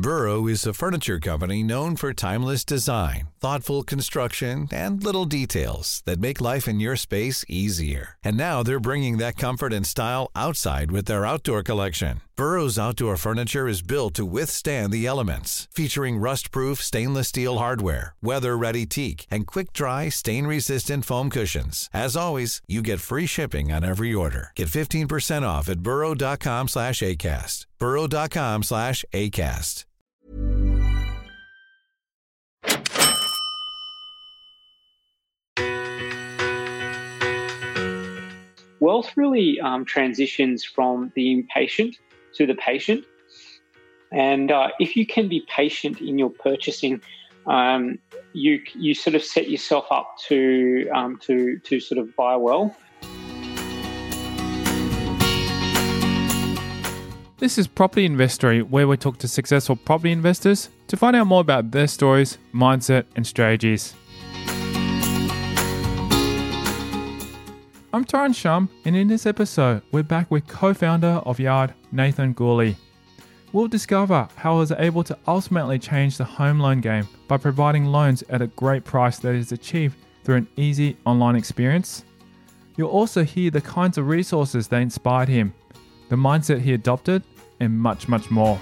Burrow is a furniture company known for timeless design, thoughtful construction, and little details that make life in your space easier. And now they're bringing that comfort and style outside with their outdoor collection. Burrow's outdoor furniture is built to withstand the elements, featuring rust-proof stainless steel hardware, weather-ready teak, and quick-dry, stain-resistant foam cushions. As always, you get free shipping on every order. Get 15% off at burrow.com/ACAST. burrow.com/ACAST. Wealth really transitions from the impatient to the patient. And if you can be patient in your purchasing, you sort of set yourself up to sort of buy well. This is Property Investory, where we talk to successful property investors to find out more about their stories, mindset, and strategies. I'm Taran Shum, and in this episode, we're back with co-founder of Yard, Nathan Gourley. We'll discover how he was able to ultimately change the home loan game by providing loans at a great price that is achieved through an easy online experience. You'll also hear the kinds of resources that inspired him, the mindset he adopted, and much, much more.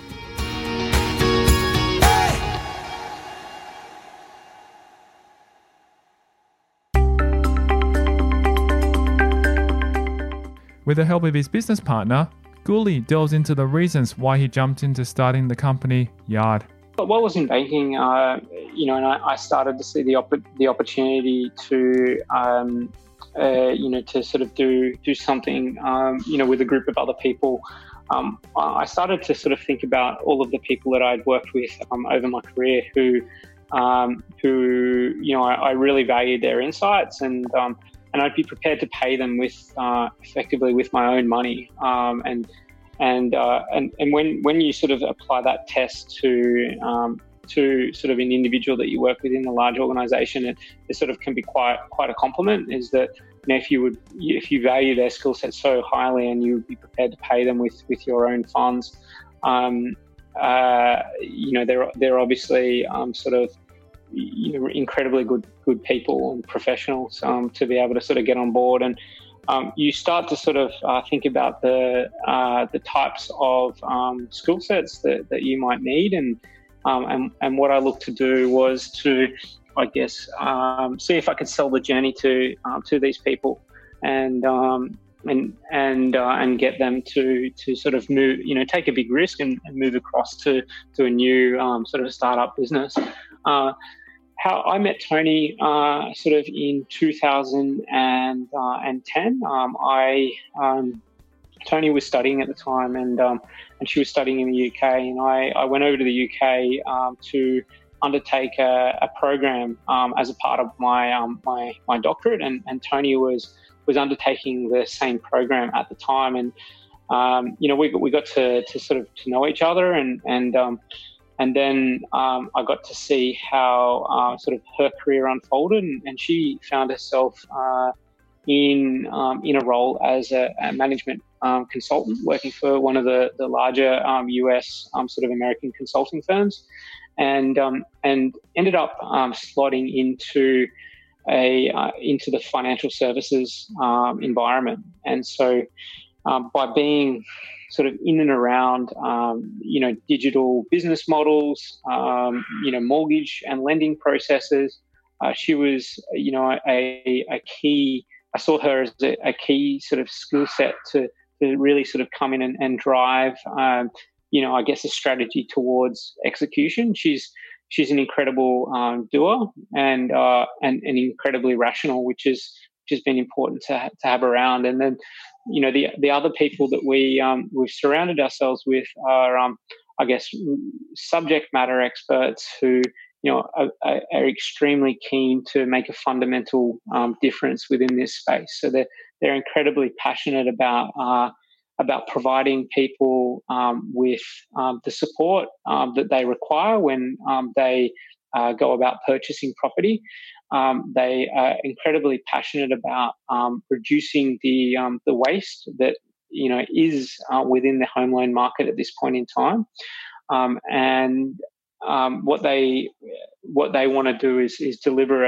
With the help of his business partner, Gourley delves into the reasons why he jumped into starting the company Yard. While I was in banking, and I started to see the opportunity to, to sort of do something, with a group of other people. I started to sort of think about all of the people that I'd worked with over my career who I really valued their insights, and I'd be prepared to pay them with effectively with my own money. And when you sort of apply that test to sort of an individual that you work with in a large organisation, it sort of can be quite a compliment. Is that if you value their skill set so highly and you would be prepared to pay them with your own funds, they're obviously sort of incredibly good people and professionals to be able to sort of get on board. And you start to sort of think about the types of skill sets that you might need, and what I looked to do was to, I guess, see if I could sell the journey to these people, and get them to sort of move, take a big risk and move across to a new sort of startup business. How I met Tony sort of in 2010. Tony was studying at the time, and she was studying in the UK, and I went over to the UK to undertake a program as a part of my doctorate, and Tony was undertaking the same program at the time, and we got to sort of to know each other, and then I got to see how sort of her career unfolded, and she found herself in a role as a management consultant, working for one of the larger US sort of American consulting firms, and ended up slotting into the financial services environment. And so by being sort of in and around, digital business models, mortgage and lending processes. She was, a key. I saw her as a key sort of skill set to really sort of come in and drive, I guess, a strategy towards execution. She's an incredible doer and incredibly rational, which has been important to have around. And then, the other people that we've surrounded ourselves with are, I guess, subject matter experts who, are extremely keen to make a fundamental difference within this space. So they're incredibly passionate about providing people with the support that they require when they go about purchasing property. They are incredibly passionate about reducing the waste that is within the home loan market at this point in time. and what they want to do is deliver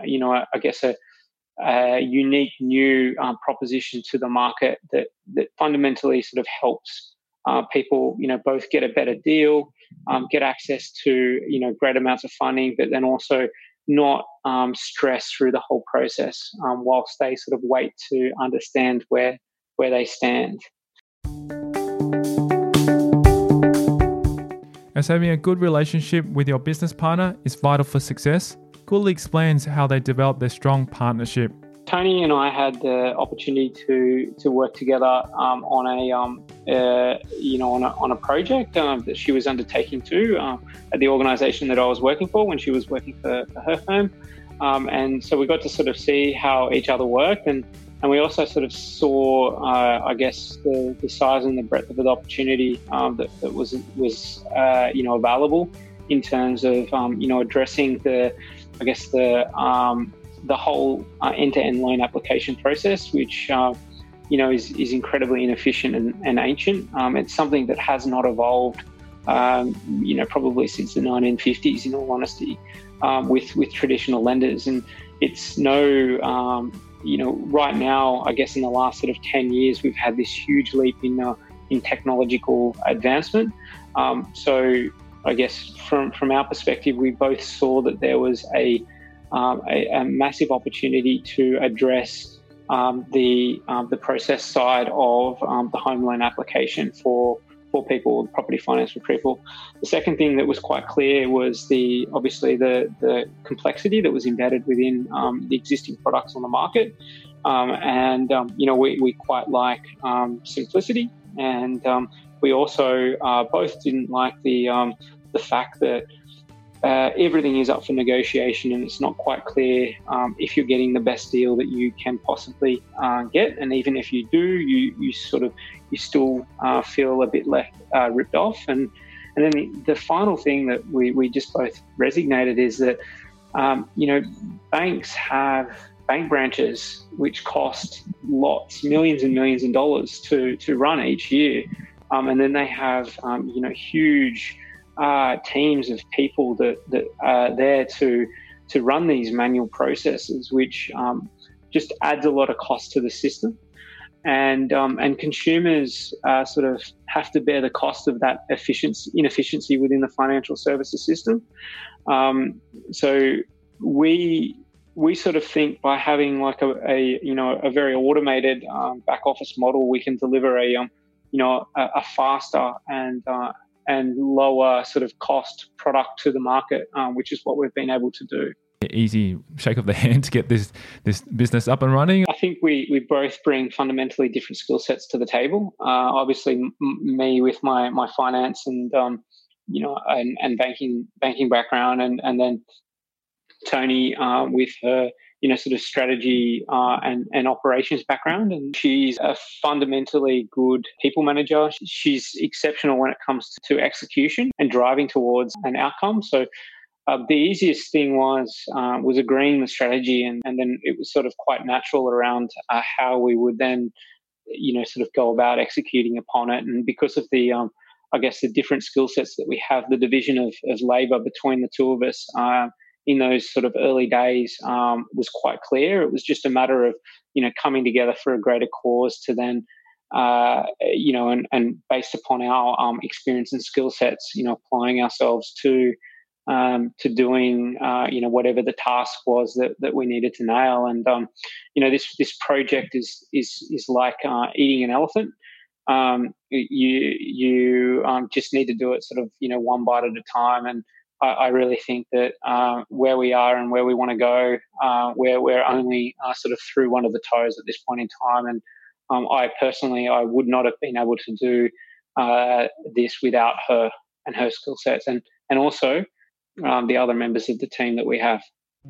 a unique new proposition to the market that fundamentally sort of helps people, both get a better deal, get access to, great amounts of funding, but then also not stress through the whole process whilst they sort of wait to understand where they stand. As having a good relationship with your business partner is vital for success, Gooley explains how they developed their strong partnership. Tony and I had the opportunity to work together on a project that she was undertaking too at the organisation that I was working for when she was working for her firm, and so we got to sort of see how each other worked, and we also sort of saw, the size and the breadth of the opportunity that was available in terms of addressing the whole end-to-end loan application process, which is incredibly inefficient and ancient. It's something that has not evolved, probably since the 1950s, in all honesty, with traditional lenders. And it's right now, I guess in the last sort of 10 years, we've had this huge leap in technological advancement. So I guess from our perspective, we both saw that there was a massive opportunity to address the process side of the home loan application for people, property finance for people. The second thing that was quite clear was the complexity that was embedded within the existing products on the market, we quite like simplicity, and we also both didn't like the fact that everything is up for negotiation, and it's not quite clear if you're getting the best deal that you can possibly get. And even if you do, you still feel a bit left ripped off. And then the final thing that we just both resonated is that banks have bank branches which cost millions and millions of dollars to run each year, and then they have huge teams of people that are there to run these manual processes, which just adds a lot of cost to the system, and consumers sort of have to bear the cost of that inefficiency within the financial services system. So we sort of think by having like a very automated back office model, we can deliver a faster and lower sort of cost product to the market, which is what we've been able to do. Easy shake of the hand to get this business up and running. I think we both bring fundamentally different skill sets to the table. Obviously, me with my finance and and banking background, and then Tony with her sort of strategy and operations background. And she's a fundamentally good people manager. She's exceptional when it comes to execution and driving towards an outcome. So the easiest thing was agreeing the strategy, and then it was sort of quite natural around how we would then sort of go about executing upon it. And because of the the different skill sets that we have, the division of labour between the two of us in those sort of early days was quite clear. It was just a matter of coming together for a greater cause to then and based upon our experience and skill sets, applying ourselves to doing whatever the task was that we needed to nail. And this project is like eating an elephant. You just need to do it sort of one bite at a time. And I really think that where we are and where we want to go, where we're only sort of through one of the toes at this point in time. And I would not have been able to do this without her and her skill sets, and also the other members of the team that we have.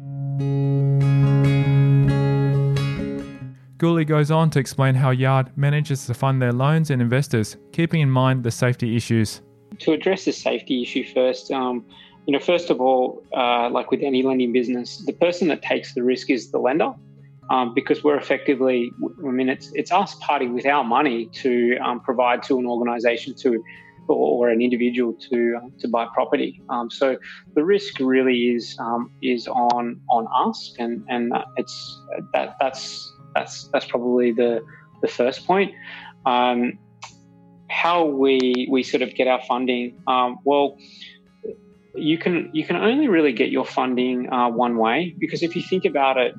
Gooley goes on to explain how Yard manages to fund their loans and investors, keeping in mind the safety issues. To address the safety issue first, first of all, like with any lending business, the person that takes the risk is the lender, because we're effectively, it's us parting with our money to provide to an organisation to or an individual to buy property. So the risk really is on us, and that's probably the first point. How we sort of get our funding? Well, you can only really get your funding one way, because if you think about it,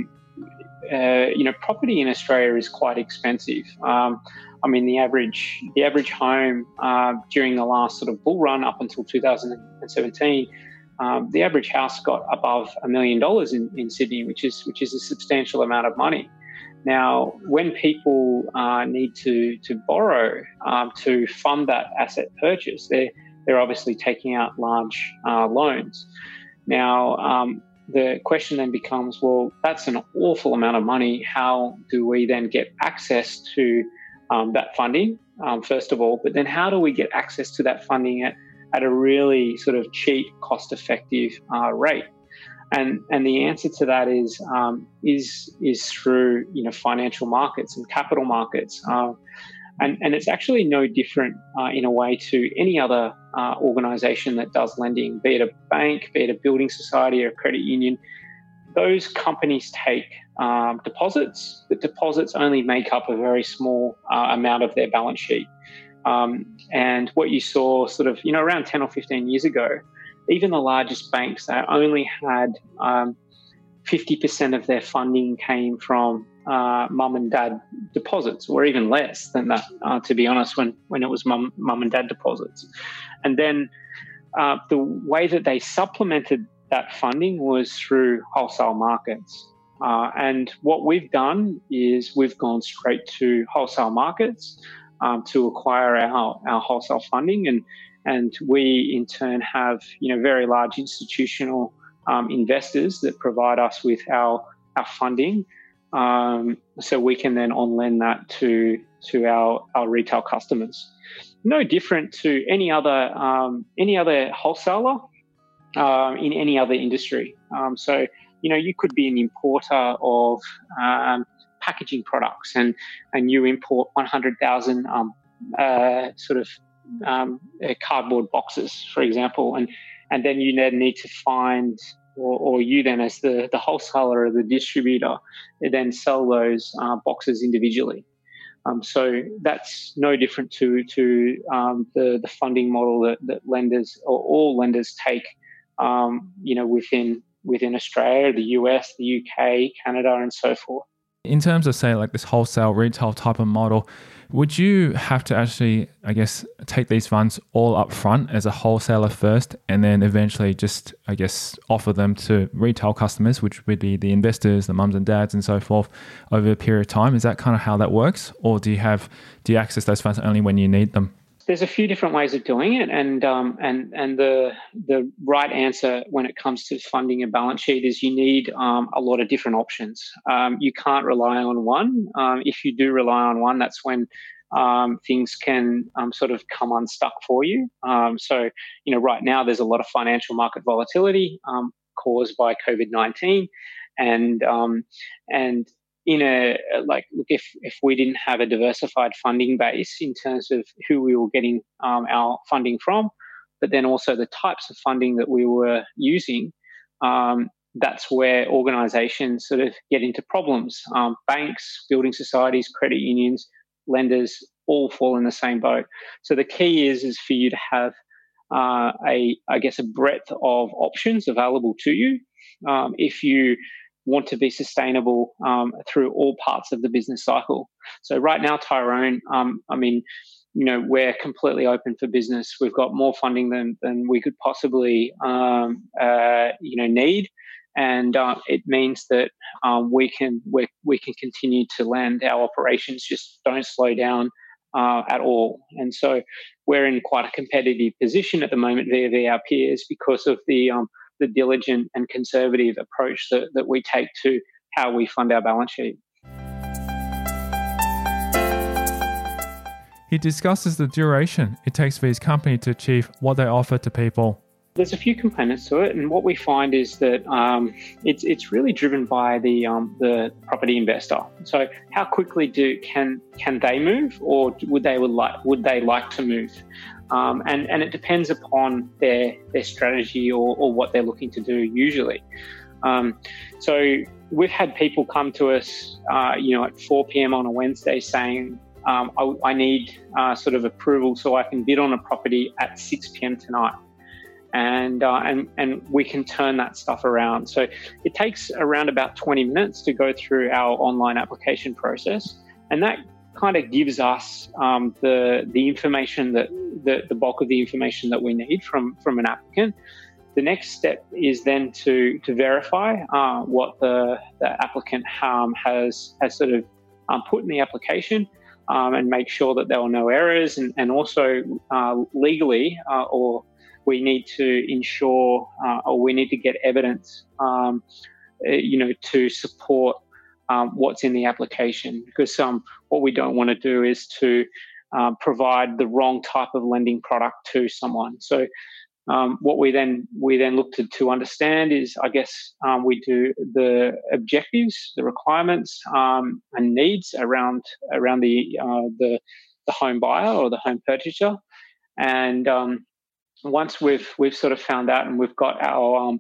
property in Australia is quite expensive. The average home during the last sort of bull run up until 2017, the average house got above $1 million in Sydney, which is a substantial amount of money. Now, when people need to borrow to fund that asset purchase, they're obviously taking out large loans. Now, the question then becomes, well, that's an awful amount of money. How do we then get access to that funding, first of all? But then how do we get access to that funding at a really sort of cheap, cost-effective rate? And the answer to that is through financial markets and capital markets, and it's actually no different in a way to any other organisation that does lending, be it a bank, be it a building society or a credit union. Those companies take deposits, but deposits only make up a very small amount of their balance sheet. And what you saw sort of around 10 or 15 years ago, even the largest banks, they only had 50% of their funding came from mum and dad deposits, or even less than that, to be honest, when it was mum and dad deposits. And then the way that they supplemented that funding was through wholesale markets. And what we've done is we've gone straight to wholesale markets to acquire our wholesale funding, and we in turn have very large institutional investors that provide us with our funding, so we can then on lend that to our retail customers. No different to any other wholesaler in any other industry. So you could be an importer of packaging products, and you import 100,000 cardboard boxes, for example, and then you then need to find, or you then as the wholesaler or the distributor, then sell those boxes individually. So that's no different to the funding model that lenders, or all lenders, take within Australia, the US, the UK, Canada, and so forth. In terms of, say, like this wholesale retail type of model, would you have to actually, I guess, take these funds all up front as a wholesaler first, and then eventually just, I guess, offer them to retail customers, which would be the investors, the mums and dads and so forth, over a period of time? Is that kind of how that works? Or do you access those funds only when you need them? There's a few different ways of doing it, and the right answer when it comes to funding a balance sheet is you need a lot of different options. You can't rely on one. If you do rely on one, that's when things can sort of come unstuck for you. So right now there's a lot of financial market volatility caused by COVID-19, and if we didn't have a diversified funding base in terms of who we were getting our funding from, but then also the types of funding that we were using, that's where organizations sort of get into problems. Banks, building societies, credit unions, lenders all fall in the same boat. So the key is for you to have a breadth of options available to you if you want to be sustainable through all parts of the business cycle. So right now, Tyrone, we're completely open for business. We've got more funding than we could possibly need, and it means that we can continue to lend. Our operations just don't slow down at all, and so we're in quite a competitive position at the moment via our peers because of the diligent and conservative approach that we take to how we fund our balance sheet. He discusses the duration it takes for his company to achieve what they offer to people. There's a few components to it, and what we find is that it's really driven by the property investor. So how quickly can they move, or would they like to move? And it depends upon their strategy or what they're looking to do usually. So we've had people come to us, at 4 p.m. on a Wednesday saying, I need sort of approval so I can bid on a property at 6 p.m. tonight. And we can turn that stuff around. So it takes around about 20 minutes to go through our online application process. And that kind of gives us the information that the bulk of the information that we need from an applicant. The next step is then to verify what the applicant has sort of put in the application, and make sure that there are no errors, and also legally or we need to ensure or we need to get evidence to support what's in the application, because what we don't want to do is to provide the wrong type of lending product to someone. So what we then look to understand is, I guess, we do the objectives, the requirements, and needs around the home buyer or the home purchaser. And once we've sort of found out and we've got our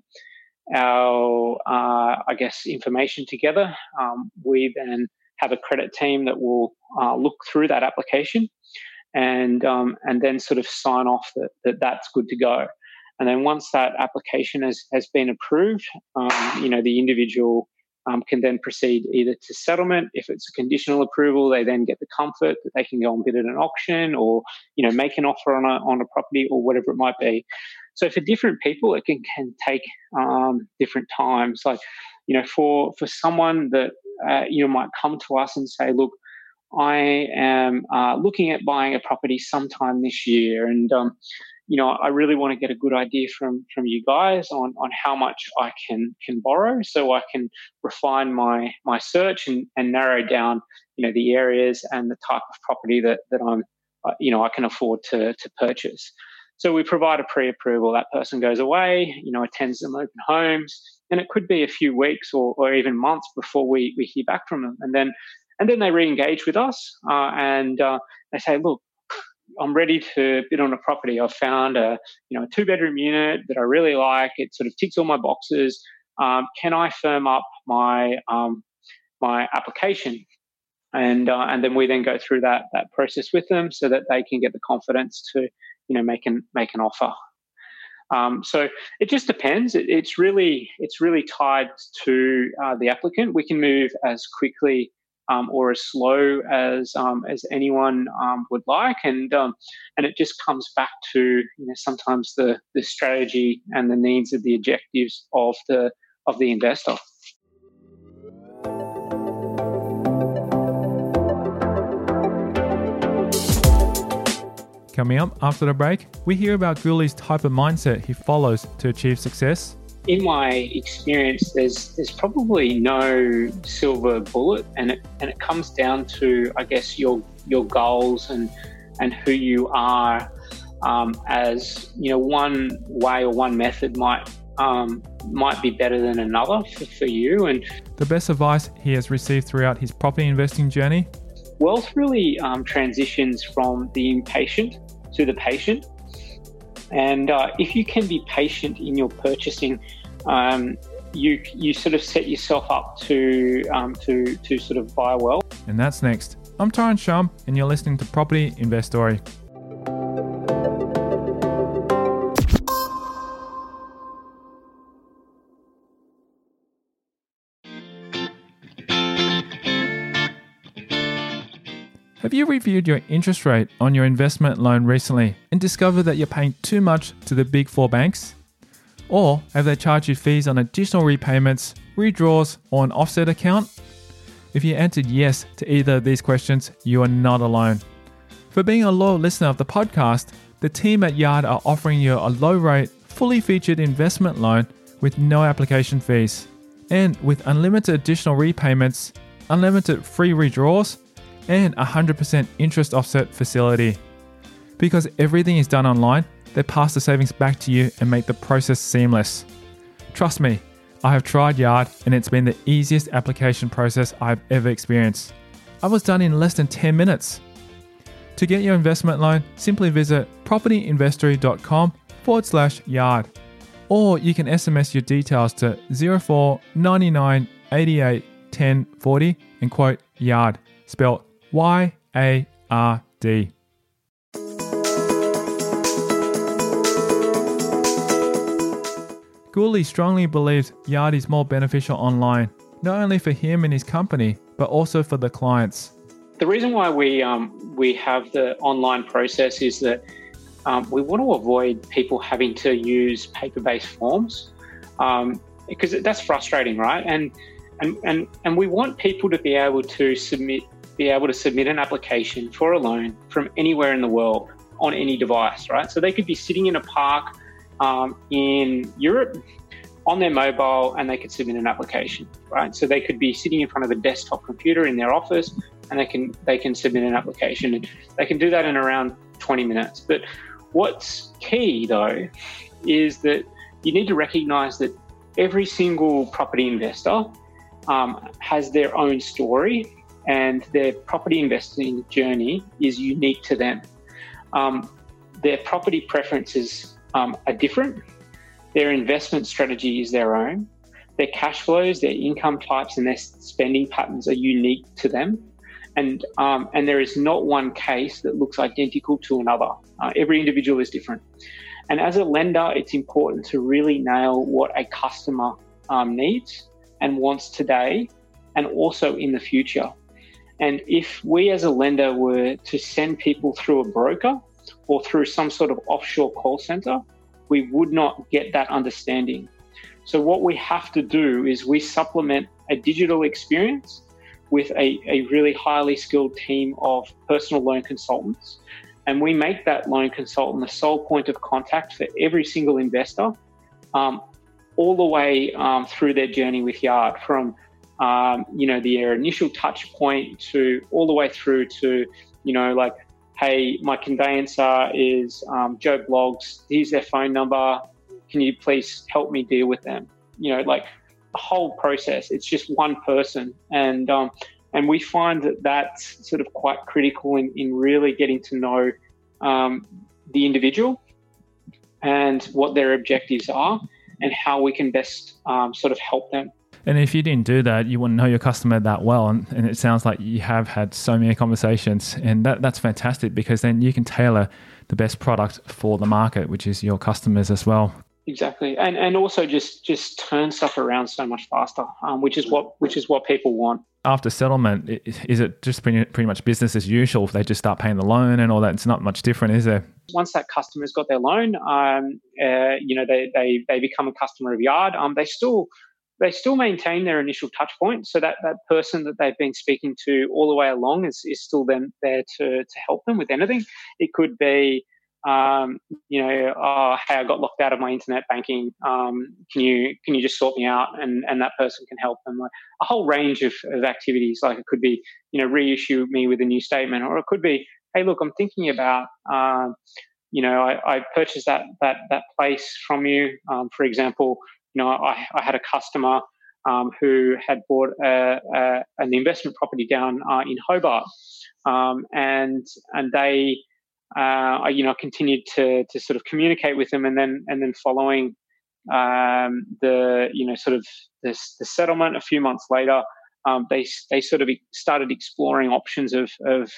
I guess information together, we then have a credit team that will look through that application and then sort of sign off that that's good to go. And then once that application has been approved, the individual can then proceed either to settlement. If it's a conditional approval, they then get the comfort that they can go and bid at an auction, or make an offer on a property, or whatever it might be. So for different people, it can take different times. Like for someone that might come to us and say, look, I am looking at buying a property sometime this year, and I really want to get a good idea from you guys on how much I can borrow, so I can refine my search and narrow down the areas and the type of property that I'm I can afford to purchase. So we provide a pre-approval. That person goes away, attends some open homes, and it could be a few weeks or even months before we hear back from them, and then they re-engage with us and they say, look, I'm ready to bid on a property. I've found a 2-bedroom unit that I really like. It sort of ticks all my boxes. Can I firm up my my application? And then we then go through that process with them so that they can get the confidence to make an offer. So it just depends. It's really tied to the applicant. We can move as quickly or as slow as anyone would like, and it just comes back to sometimes the strategy and the needs of the objectives of the investor. Coming up after the break, we hear about Gooley's type of mindset he follows to achieve success. In my experience, there's probably no silver bullet, and it comes down to, I guess, your goals and who you are. As one way or one method might be better than another for you. And the best advice he has received throughout his property investing journey: wealth really transitions from the impatient to the patient. And if you can be patient in your purchasing, you sort of set yourself up to sort of buy well. And that's next. I'm Tyron Shum, and you're listening to Property Investory. Have you reviewed your interest rate on your investment loan recently and discovered that you're paying too much to the big four banks? Or have they charged you fees on additional repayments, redraws, or an offset account? If you answered yes to either of these questions, you are not alone. For being a loyal listener of the podcast, the team at Yard are offering you a low-rate, fully featured investment loan with no application fees, and with unlimited additional repayments, unlimited free redraws, and 100% interest offset facility. Because everything is done online, they pass the savings back to you and make the process seamless. Trust me, I have tried Yard, and it's been the easiest application process I've ever experienced. I was done in less than 10 minutes. To get your investment loan, simply visit propertyinvestory.com/yard. Or you can SMS your details to 04 99 88 10 40 and quote YARD, spelled YARD. Gooley strongly believes Yard is more beneficial online, not only for him and his company, but also for the clients. The reason why we have the online process is that we want to avoid people having to use paper-based forms because that's frustrating, right? And we want people to be able to submit an application for a loan from anywhere in the world on any device, right? So they could be sitting in a park in Europe on their mobile and they could submit an application, right? So they could be sitting in front of a desktop computer in their office and they can submit an application. And they can do that in around 20 minutes. But what's key though is that you need to recognize that every single property investor has their own story and their property investing journey is unique to them. Their property preferences are different. Their investment strategy is their own. Their cash flows, their income types, and their spending patterns are unique to them. And there is not one case that looks identical to another. Every individual is different. And as a lender, it's important to really nail what a customer needs and wants today and also in the future. And if we as a lender were to send people through a broker or through some sort of offshore call center, we would not get that understanding. So what we have to do is we supplement a digital experience with a really highly skilled team of personal loan consultants. And we make that loan consultant the sole point of contact for every single investor, all the way through their journey with Yard, from their initial touch point to all the way through to, like, hey, my conveyancer is Joe Blogs. Here's their phone number. Can you please help me deal with them? Like the whole process. It's just one person, and we find that that's sort of quite critical in really getting to know the individual and what their objectives are and how we can best sort of help them. And if you didn't do that, you wouldn't know your customer that well. And it sounds like you have had so many conversations, and that's fantastic, because then you can tailor the best product for the market, which is your customers as well. Exactly. And also just turn stuff around so much faster, which is what people want. After settlement, is it just pretty much business as usual? If they just start paying the loan and all that, it's not much different, is there? Once that customer's got their loan, they become a customer of Yard. They still maintain their initial touch point, so that person that they've been speaking to all the way along is still then there to help them with anything. It could be, hey, I got locked out of my internet banking. Can you just sort me out? And that person can help them. Like a whole range of activities. Like it could be, reissue me with a new statement, or it could be, hey, look, I'm thinking about, I purchased that place from you. For example, I had a customer who had bought an investment property down in Hobart, and they, I continued to sort of communicate with them, and then following the settlement a few months later, they sort of started exploring options of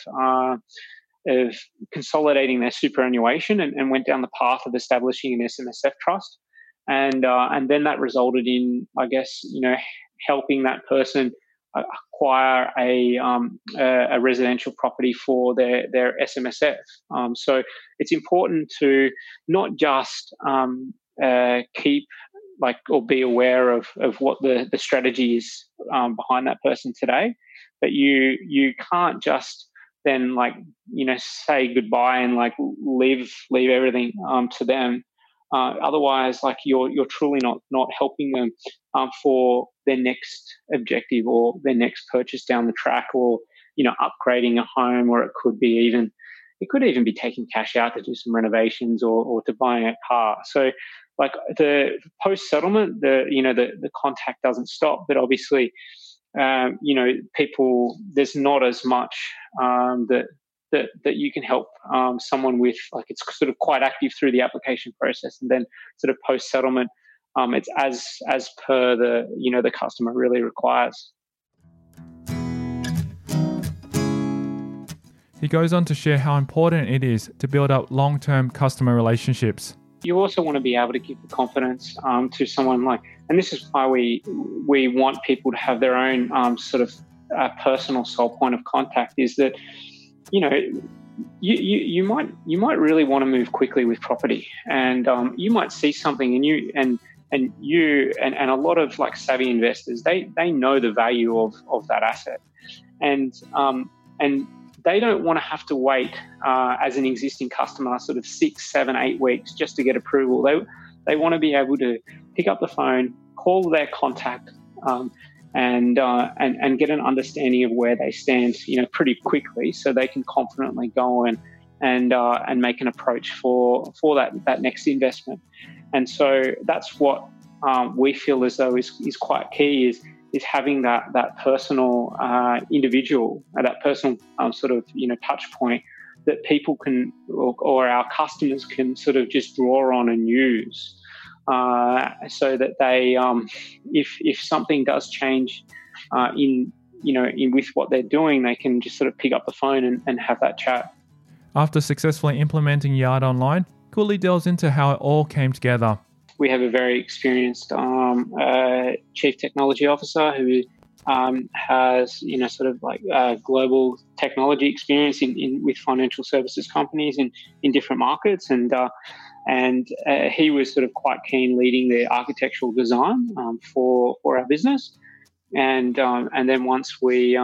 consolidating their superannuation and went down the path of establishing an SMSF trust. And then that resulted in, I guess, helping that person acquire a residential property for their SMSF. So it's important to not just keep or be aware of what the strategy is behind that person today, but you can't just then say goodbye and leave everything to them. Otherwise, you're truly not helping them for their next objective or their next purchase down the track, or upgrading a home, or it could even be taking cash out to do some renovations or to buying a car. So, the post settlement, the contact doesn't stop, but obviously, people, there's not as much that that you can help someone with. Like, it's sort of quite active through the application process, and then sort of post settlement, it's as per the customer really requires. He goes on to share how important it is to build up long-term customer relationships. You also want to be able to give the confidence to someone and this is why we want people to have their own sort of personal sole point of contact, is that, you might really want to move quickly with property, and you might see something and a lot of savvy investors, they know the value of that asset, and they don't want to have to wait as an existing customer sort of 6, 7, 8 weeks just to get approval. They want to be able to pick up the phone, call their contact, and get an understanding of where they stand, pretty quickly, so they can confidently go in and make an approach for that next investment. And so that's what we feel as though is quite key, is having that personal individual, that personal sort of touch point that people can or our customers can sort of just draw on and use, so that they if something does change in with what they're doing, they can just sort of pick up the phone and have that chat. After successfully implementing Yard Online, Cooley delves into how it all came together. We have a very experienced chief technology officer who has sort of global technology experience in with financial services companies in different markets, and he was sort of quite keen leading the architectural design for our business, and then once we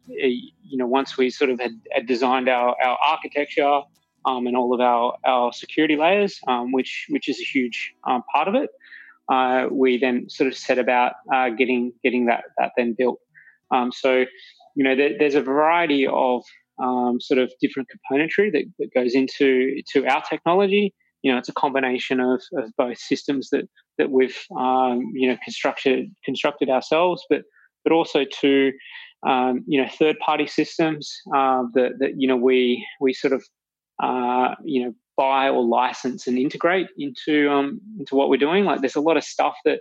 sort of had designed our architecture and all of our security layers, which is a huge part of it, we then sort of set about getting that then built. So there's a variety of sort of different componentry that goes into our technology. It's a combination of both systems that we've constructed ourselves, but also to third-party systems that we sort of buy or license and integrate into what we're doing. Like, there's a lot of stuff that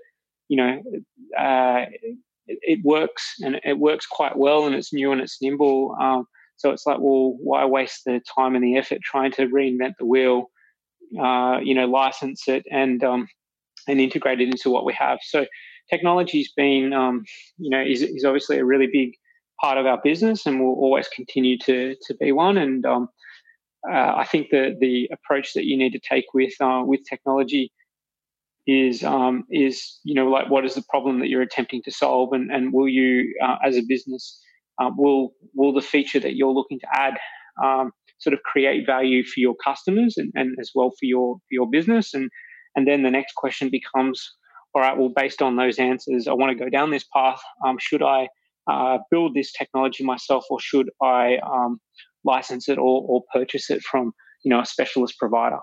it works, and it works quite well, and it's new and it's nimble. So it's like, well, why waste the time and the effort trying to reinvent the wheel? License it and integrate it into what we have. So technology's been is obviously a really big part of our business, and will always continue to be one. And I think the approach that you need to take with technology is what is the problem that you're attempting to solve, and will you as a business will the feature that you're looking to add sort of create value for your customers and as well for your business, and then the next question becomes, all right, well, based on those answers, I want to go down this path. Should I build this technology myself, or should I license it or purchase it from a specialist provider?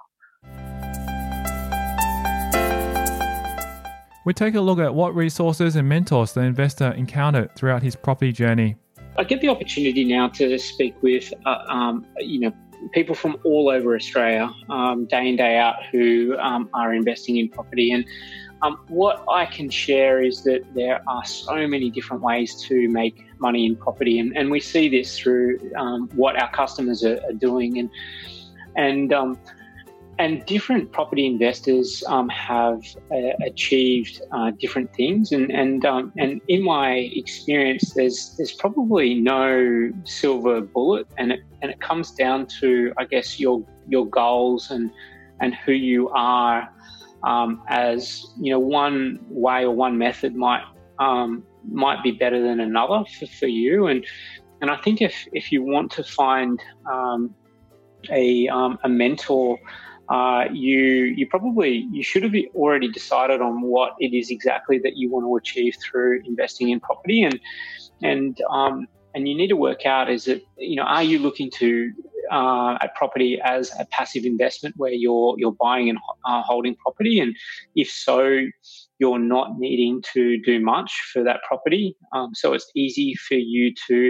We take a look at what resources and mentors the investor encountered throughout his property journey. I get the opportunity now to speak with people from all over Australia, day in, day out, who are investing in property. And what I can share is that there are so many different ways to make money in property, and we see this through what our customers are doing, and different property investors have achieved different things, and in my experience, there's probably no silver bullet, and it comes down to, I guess, your goals and who you are. As one way or one method might be better than another for you, and I think if you want to find a mentor, you should have already decided on what it is exactly that you want to achieve through investing in property, and you need to work out, is it, are you looking to at property as a passive investment where you're buying and holding property, and if so, you're not needing to do much for that property, so it's easy for you to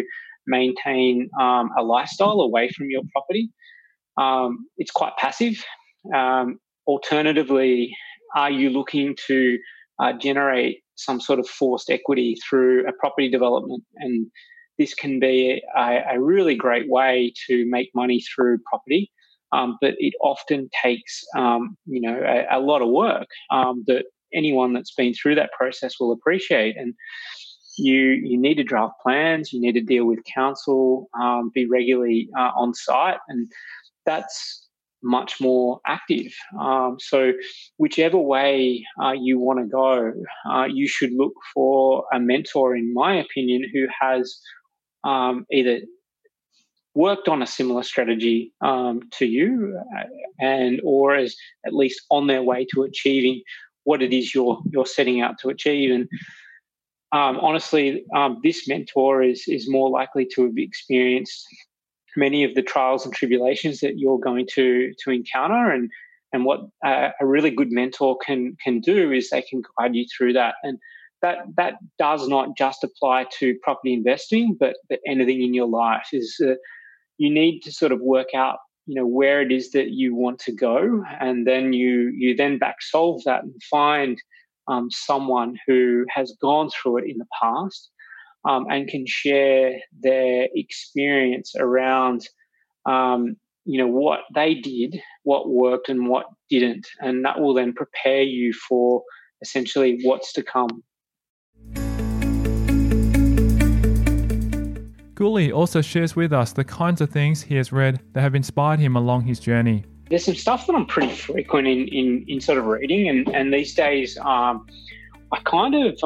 maintain a lifestyle away from your property. It's quite passive. Alternatively, are you looking to generate some sort of forced equity through a property development? And this can be a really great way to make money through property, but it often takes a lot of work that anyone that's been through that process will appreciate. And you need to draft plans, you need to deal with council, be regularly on site, and that's much more active. So whichever way you want to go, you should look for a mentor, in my opinion, who has either worked on a similar strategy to you, and or is at least on their way to achieving what it is you're setting out to achieve. And honestly, this mentor is more likely to have experienced many of the trials and tribulations that you're going to encounter, and what a really good mentor can do is they can guide you through that. And that does not just apply to property investing, but anything in your life. Is you need to sort of work out where it is that you want to go, and then you then back solve that and find someone who has gone through it in the past, and can share their experience around, what they did, what worked and what didn't. And that will then prepare you for essentially what's to come. Gooley also shares with us the kinds of things he has read that have inspired him along his journey. There's some stuff that I'm pretty frequent in sort of reading, and these days I kind of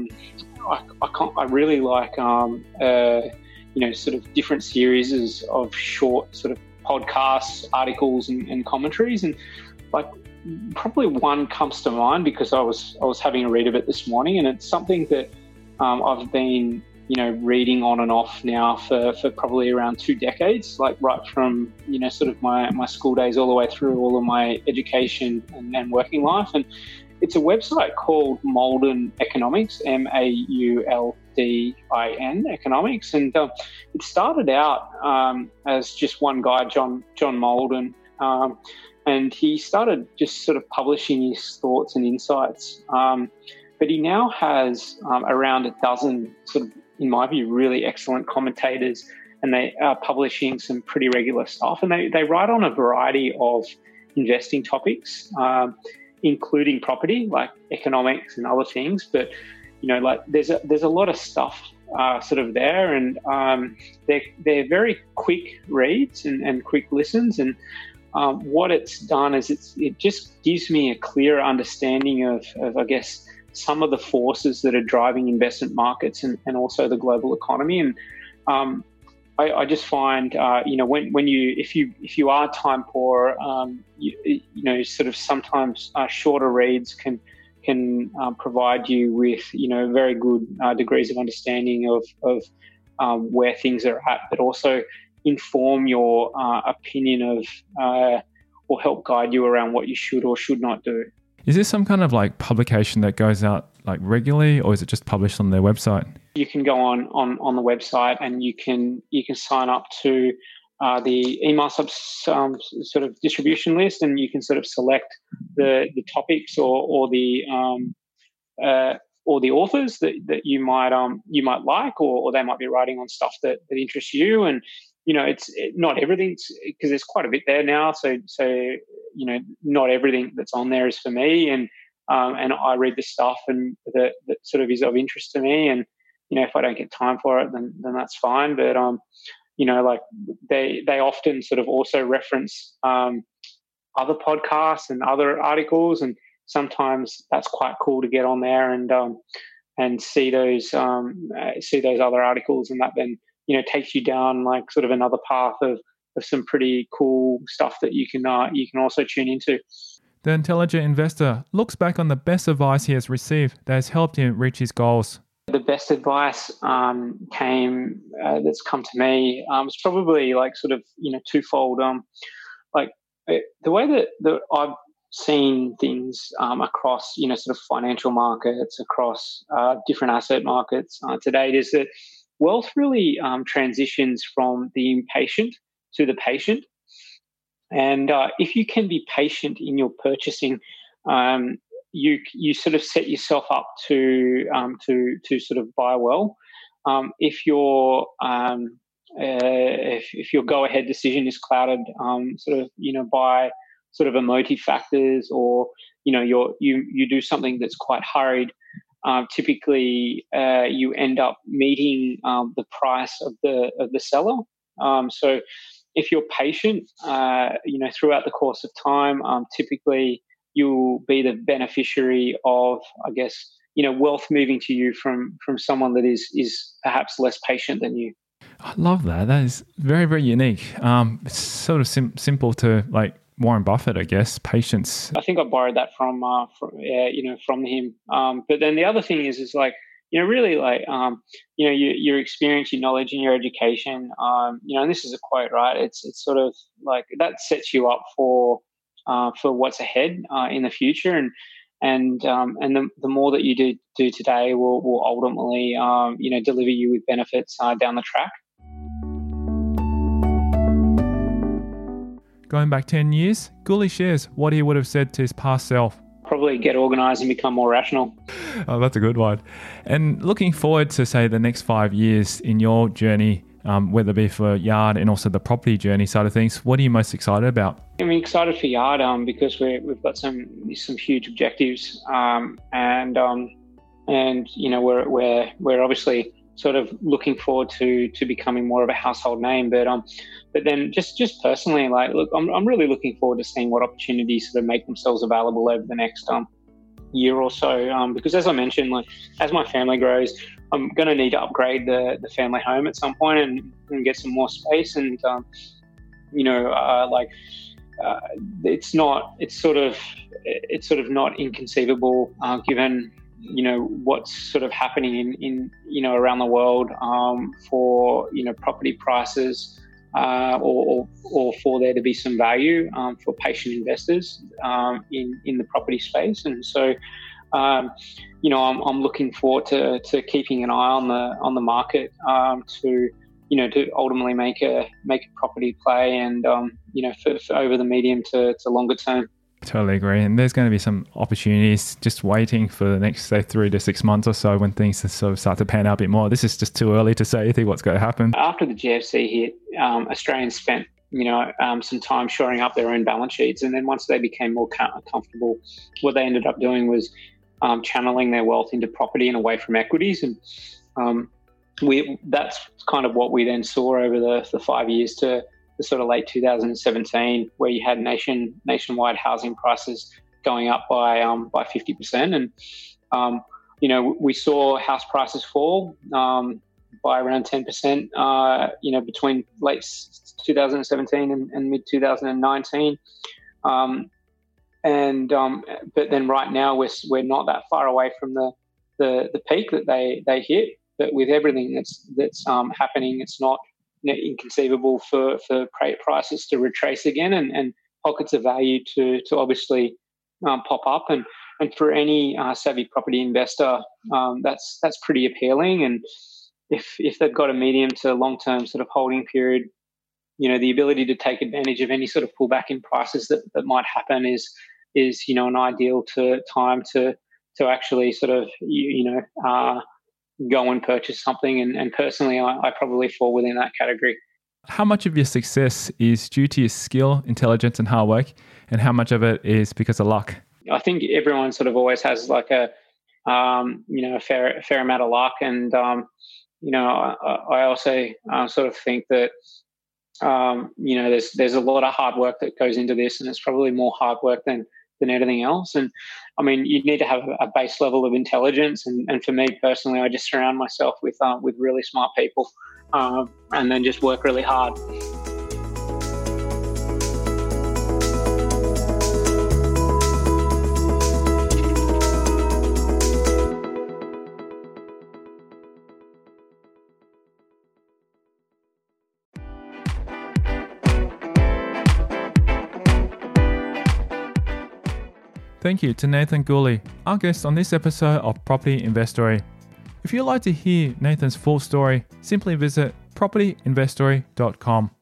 I really like sort of different series of short sort of podcasts, articles, and commentaries. And like probably one comes to mind because I was having a read of it this morning, and it's something that I've been reading on and off now for probably around 2 decades, like right from sort of my school days all the way through all of my education and working life. And it's a website called Mauldin Economics, Mauldin Economics, and it started out as just one guy, John Mauldin, and he started just sort of publishing his thoughts and insights. But he now has around a dozen sort of, in my view, really excellent commentators, and they are publishing some pretty regular stuff. And they write on a variety of investing topics, including property, like economics and other things. But like there's a lot of stuff sort of there, and they're very quick reads and quick listens. And what it's done is it just gives me a clearer understanding of I guess some of the forces that are driving investment markets and also the global economy. And I just find when if you are time poor, sort of sometimes shorter reads can provide you with very good degrees of understanding of where things are at, but also inform your opinion of or help guide you around what you should or should not do. Is this some kind of like publication that goes out like regularly, or is it just published on their website? You can go on the website and you can sign up to the email sort of distribution list, and you can sort of select the topics or the authors that you might like, or they might be writing on stuff that interests you. And it's not everything, because there's quite a bit there now. So not everything that's on there is for me, and I read the stuff and that sort of is of interest to me. And if I don't get time for it, then that's fine. But like they often sort of also reference other podcasts and other articles, and sometimes that's quite cool to get on there and see those other articles, and that then takes you down like sort of another path of some pretty cool stuff that you can also tune into. The Intelligent Investor looks back on the best advice he has received that has helped him reach his goals. The best advice that's come to me is probably like sort of twofold. The way that I've seen things across sort of financial markets, across different asset markets to date, is that wealth really transitions from the impatient to the patient. And if you can be patient in your purchasing, you sort of set yourself up to sort of buy well. If your go ahead decision is clouded, by sort of emotive factors, or you do something that's quite hurried, typically you end up meeting the price of the seller. So if you're patient, throughout the course of time, typically you'll be the beneficiary of, I guess, wealth moving to you from someone that is perhaps less patient than you. I love that. That is very, very unique. It's sort of simple to like Warren Buffett, I guess. Patience. I think I borrowed that from him. But then the other thing is like, really like, your experience, your knowledge, and your education. And this is a quote, right? It's sort of like that sets you up for what's ahead in the future, and the more that you do today will ultimately deliver you with benefits down the track. Going back 10 years, Gooley shares what he would have said to his past self. Probably get organised and become more rational. Oh, that's a good one. And looking forward to, say, the next 5 years in your journey, whether it be for Yard and also the property journey side of things, what are you most excited about? I'm excited for Yard because we've got some huge objectives, and we're obviously sort of looking forward to becoming more of a household name. But then just personally, like, look, I'm really looking forward to seeing what opportunities sort of make themselves available over the next year or so. Because as I mentioned, like, as my family grows, I'm going to need to upgrade the family home at some point and get some more space. And it's sort of not inconceivable given what's sort of happening in around the world for property prices, or for there to be some value for patient investors in the property space. And so I'm looking forward to keeping an eye on the market to ultimately make a property play, and for over the medium to longer term. Totally agree. And there's going to be some opportunities just waiting for the next, say, 3 to 6 months or so when things sort of start to pan out a bit more. This is just too early to say anything what's going to happen. After the GFC hit, Australians spent, some time shoring up their own balance sheets. And then once they became more comfortable, what they ended up doing was channeling their wealth into property and away from equities. And that's kind of what we then saw over the 5 years to the sort of late 2017, where you had nationwide housing prices going up by 50%, and we saw house prices fall by around 10%, between late 2017 and mid 2019, but then right now we're not that far away from the peak that they hit. But with everything that's happening, it's not inconceivable for prices to retrace again, and pockets of value to obviously pop up, and for any savvy property investor, that's pretty appealing. And if they've got a medium to long term sort of holding period, the ability to take advantage of any sort of pullback in prices that might happen is an ideal time to actually sort of go and purchase something. And personally, I probably fall within that category. How much of your success is due to your skill, intelligence, and hard work, and how much of it is because of luck? I think everyone sort of always has like a fair amount of luck, and I also sort of think that there's a lot of hard work that goes into this, and it's probably more hard work than anything else. And I mean, you need to have a base level of intelligence, and for me personally, I just surround myself with really smart people, and then just work really hard. Thank you to Nathan Gooley, our guest on this episode of Property Investory. If you'd like to hear Nathan's full story, simply visit propertyinvestory.com.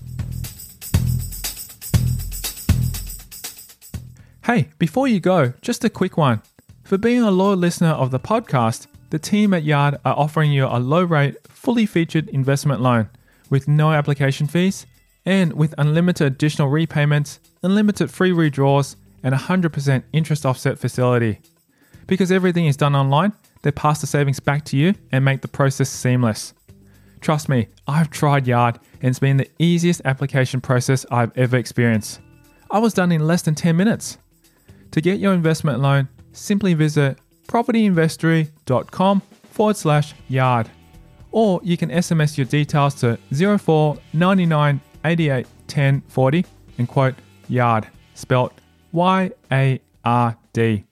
Hey, before you go, just a quick one. For being a loyal listener of the podcast, the team at Yard are offering you a low-rate, fully featured investment loan with no application fees and with unlimited additional repayments, unlimited free redraws, and 100% interest offset facility. Because everything is done online, they pass the savings back to you and make the process seamless. Trust me, I've tried Yard and it's been the easiest application process I've ever experienced. I was done in less than 10 minutes. To get your investment loan, simply visit propertyinvestory.com/yard. Or you can SMS your details to 04 99 88 10 40 and quote YARD, spelt YARD.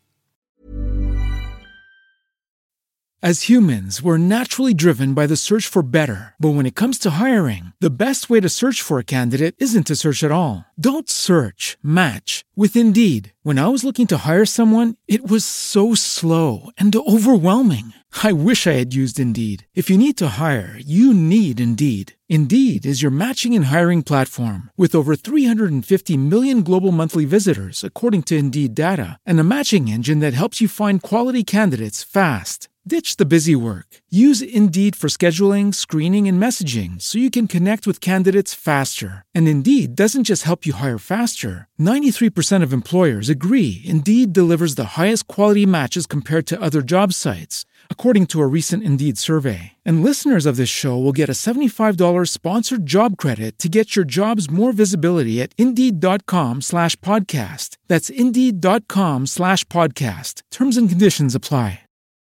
As humans, we're naturally driven by the search for better. But when it comes to hiring, the best way to search for a candidate isn't to search at all. Don't search, match with Indeed. When I was looking to hire someone, it was so slow and overwhelming. I wish I had used Indeed. If you need to hire, you need Indeed. Indeed is your matching and hiring platform with over 350 million global monthly visitors, according to Indeed data, and a matching engine that helps you find quality candidates fast. Ditch the busy work. Use Indeed for scheduling, screening, and messaging so you can connect with candidates faster. And Indeed doesn't just help you hire faster. 93% of employers agree Indeed delivers the highest quality matches compared to other job sites, according to a recent Indeed survey. And listeners of this show will get a $75 sponsored job credit to get your jobs more visibility at Indeed.com/podcast. That's Indeed.com/podcast. Terms and conditions apply.